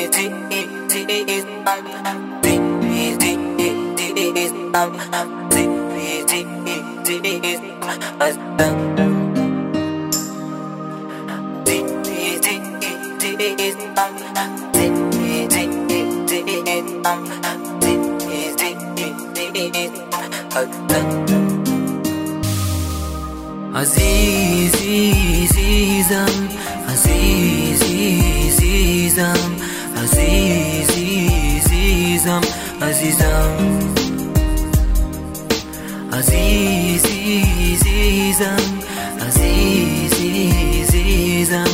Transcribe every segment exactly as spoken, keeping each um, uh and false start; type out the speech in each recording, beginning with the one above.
Azizizam, azizizam, azizizam, azizam, azizizam, azizizam,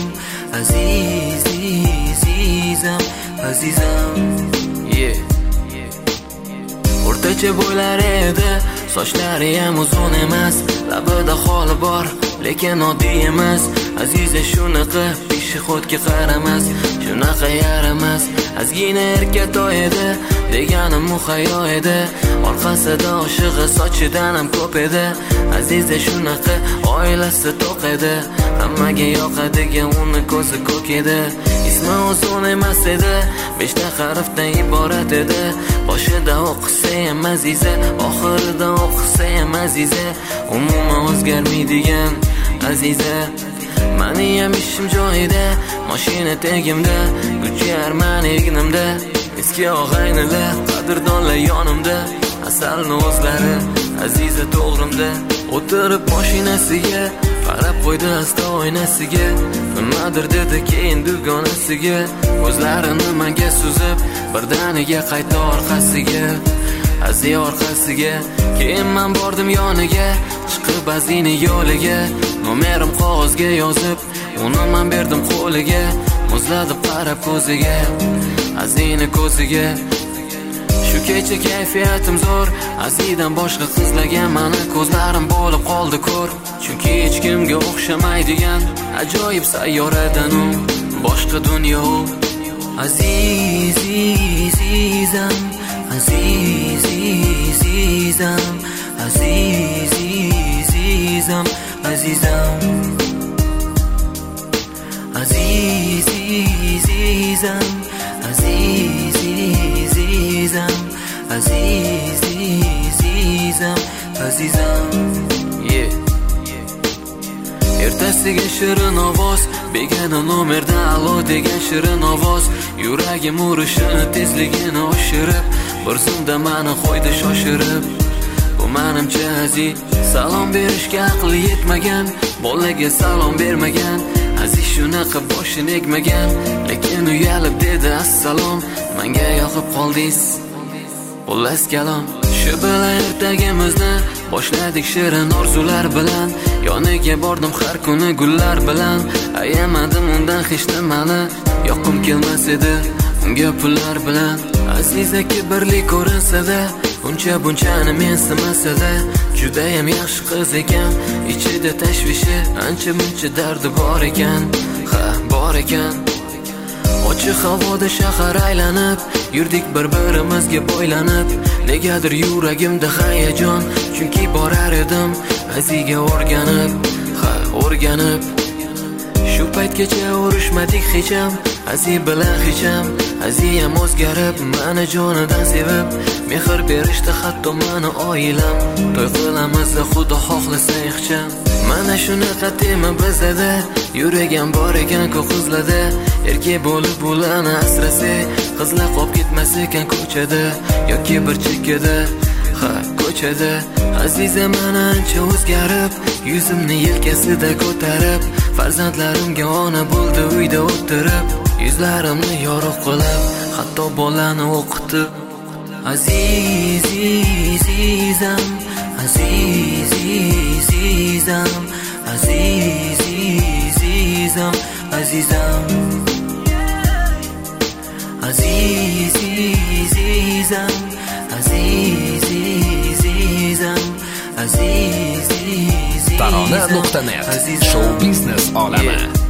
azizizam, azizam. Yeah. O'rtacha bo'lar edi, sochlari ham uzun emas, labida xoli bor, lekin oddiy emas. Aziza shunaqa peshixodga qaramas, shunaqa yaramas. Ozgina erkatoy edi, deganim muhayyo edi. Orqasida oshig'i sochidan ham ko'p edi. Aziza shunaqa oilasi to'q edi, hammaga yoqadigan uni ko'zi ko'k edi. Ismi uzun emas edi, beshta harfdan iborat edi. Boshida o'qisa ham Aziza, oxirida o'qisa ham Aziza. Umuman o'zgarmaydigan Aziza. Mani ham ishim joyida, mashina tegimda, Gucci Armani egnimda. Eski og'aynilar, qadrdonlar yonimda. Asalni o'zlari Aziza to'g'rimda. O'tirib mashinasiga, qarab qo'ydi asta oynasiga. Nimadir dedi keyin dugonasiga. Ko'zlarini menga suzib, birdaniga qaytdi orqasiga. Aziz orqasiga, keyin men bordim yoniga. Chiqib Azini yo'liga, nomerim qog'ozga yozib, uni men berdim qo'liga. Muzlatib qarab ko'ziga, Azini ko'ziga. Shu kecha kayfiyatim zo'r, Azidan boshqa qizlarga meni ko'zlarim bo'lib qoldi ko'r. Chunki hech kimga o'xshamaydigan ajoyib sayyoradan u, boshqa dunyo u. Azizizam, azizizam, azizizam, azizam, azizizam, azizizam, azizizam, azizam. Yeah. Ertasiga shirin ovoz, begona nomerda alo degan shirin ovoz. Yuragim urishini tezligini oshirib, bir zumda meni qo'ydi shoshirib. Bu menimcha Aziz salom berishga aqli yetmagan, bolaga salom bermagan. Aziz shunaqa boshini egmagan, lekin uyalib dedi assalom. Menga yoqib qoldingiz, xullas kalom. Shu bilan ertagimizni boshladik shirin orzular bilan. Yoniga bordim har kuni gullar bilan. Ayamadim undan hech nimani, yoqim kelmas edi unga pullar bilan. Aziza kibrli ko'rinsa-da, uncha bunchani mensimasada, juda ham yaxshi qiz ekan. Ichida tashvishi, ancha muncha dardi bor ekan. Ha, bor ekan. Ochiq havoda shahar aylanib, yurdik bir-birimizga bo'ylanib. Negadir yuragimda hayajon, chunki borar edim Aziga o'rganib, ha, o'rganib. Shu paytgacha urushmadik hech ham, Aziz bilan hech ham. Aziz ham o'zgarib, meni jonidan sevib, mehr berishdi hatto meni oilam. To'y qilamiz xudo xohlasa ixcham. Mana shunaqa tema bizada, yuragim bor ekan ko'p qizlarda. Erkak bo'lib ularni asrasa, qizlar qolib ketmas ekan ko'chada yoki bir chekkada, ha, ko'chada. Aziza meni ancha o'zgarib, yuzimni yelkasida ko'tarib, farzandlarimga ona bo'ldi uyda o'tirib, yuzlarimni yorug' qilib, hatto bolani o'qitib. Azizizam, azizizam, azizizam, azizam, azizizam, azizizam, azizizam. Tarona nuqta net Show biznes olami.